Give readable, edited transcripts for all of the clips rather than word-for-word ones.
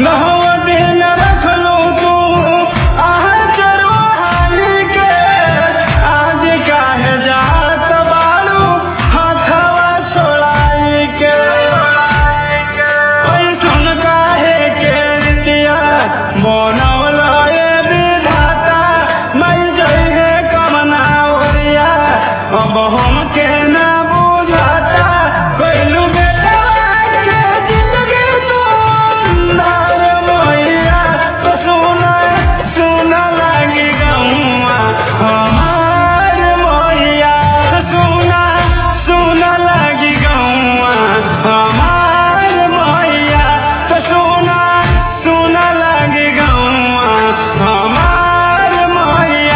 नहवा दिन रखलू तू चरवाहाली के, आज काहे जात बाड़ू हाथवा छोड़ाई के। ऐसन काहे के रीतिया बनवल विधाता, मई जइहे कमना ओरिया अब हमके ना बुझाता। कैलू बेटा के जिंदगी तू अंधार मैया, तो सुना सुना लागी गौआ हमार मैया, सुना सुना लागी गौआ हमार मैया, तो सुना सुना लागी गौआ हमार मैया।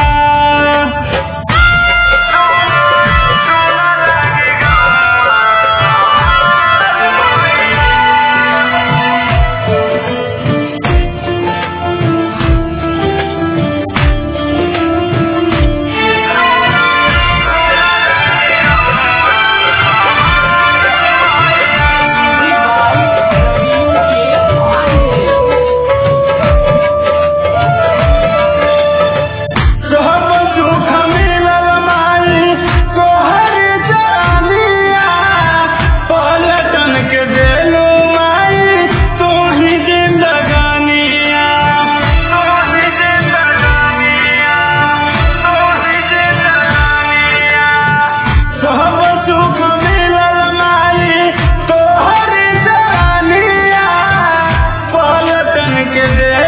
सब सुख मिलल माई तोहर जानिया, पलटन के देलू माई तू ही जिंदगानिया, तू ही जिंदगानिया, तू ही जिंदगानिया। सब सुख मिलल माई तोहर जानिया, पलटन के दे